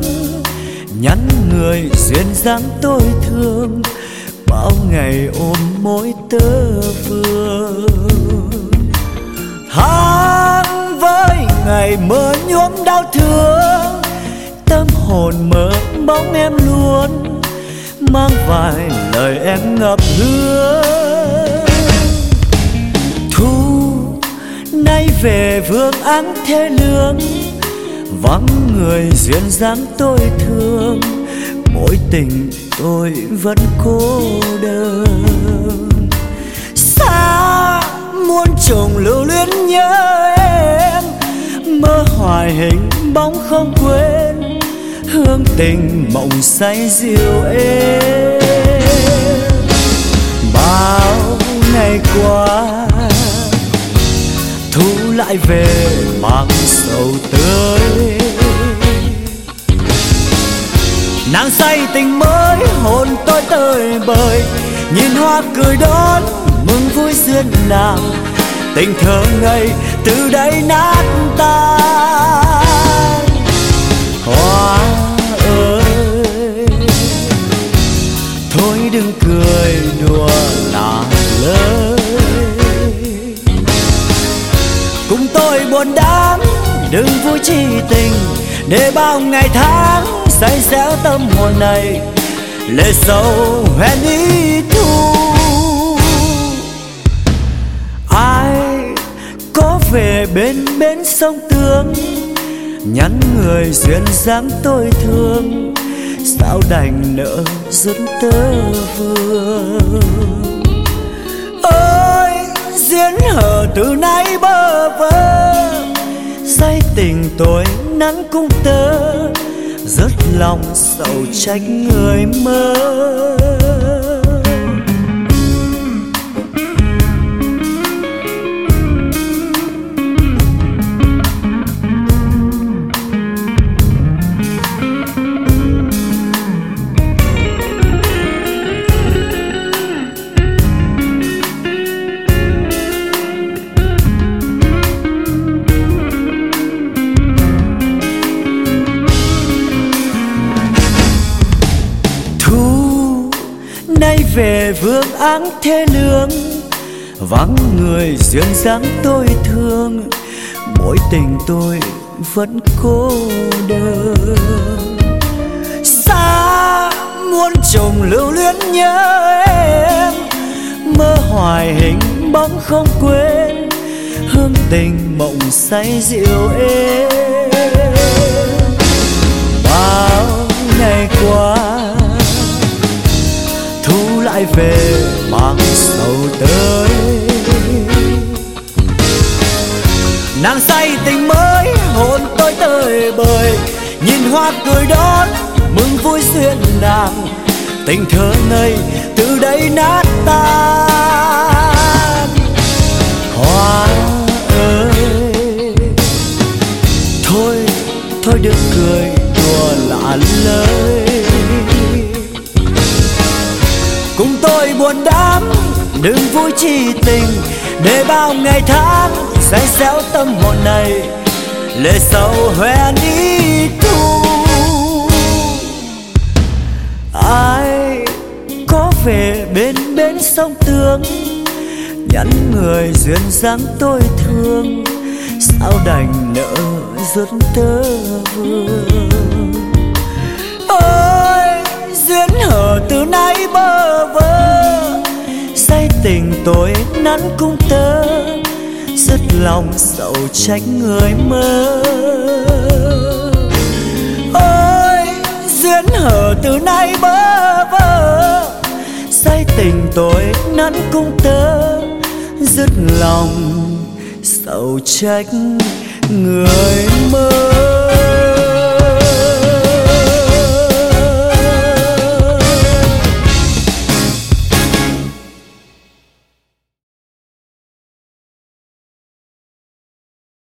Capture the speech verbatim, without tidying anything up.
nhắn người duyên dáng tôi thương, bao ngày ôm mối tơ vương. Tháng với ngày mơ nhuốm đau thương, tâm hồn mơ bóng em luôn, mang vài lời em ngập hương. Thu nay về vương áng thê lương, vắng người duyên dáng tôi thương, mối tình tôi vẫn cô đơn. Xa muôn trùng lưu luyến nhớ em, mơ hoài hình bóng không quên, hương tình mộng say dịu êm. Bao ngày qua thu lại về mang sầu tươi, nàng say tình mới hồn tôi tơi bời, nhìn hoa cười đón mừng vui duyên nàng, tình thơ ngây từ đây nát tan. Hoa ơi thôi đừng cười đùa là lời, cùng tôi buồn đắm đừng vui chi tình, để bao ngày tháng say xéo tâm hồn này, lệ sầu hoen ý thu. Ai có về bên bến sông Tương, nhắn người duyên dáng tôi thương, sao đành nỡ dứt tơ vương. Ôi duyên hờ từ nay bơ vơ, say tình tôi nắng cung tơ, rất lòng sầu trách người mơ. Nay về vương áng thê lương, vắng người duyên dáng tôi thương, mối tình tôi vẫn cô đơn. Xa muôn trùng lưu luyến nhớ em, mơ hoài hình bóng không quên, hương tình mộng say dịu êm. Bao ngày qua thu lại về mang sầu tới, nàng say tình mới hồn tôi tơi bời, nhìn hoa cười đón mừng vui duyên nàng, tình thơ ngây từ đây nát tan. Hoa ơi thôi thôi đừng cười đùa lạ lời, cùng tôi buồn đắm đừng vui chi tình, để bao ngày tháng say xéo tâm hồn này, lệ sầu hoen ý thu. Ai có về bên bến sông Tương, nhắn người duyên dáng tôi thương, sao đành nỡ dứt tơ vương. Ôi duyên hờ từ nay bơ vơ, say tình tôi nắn cung tơ, dứt lòng sầu trách người mơ. Ôi duyên hờ từ nay bơ vơ, say tình tôi nắn cung tơ, dứt lòng sầu trách người mơ.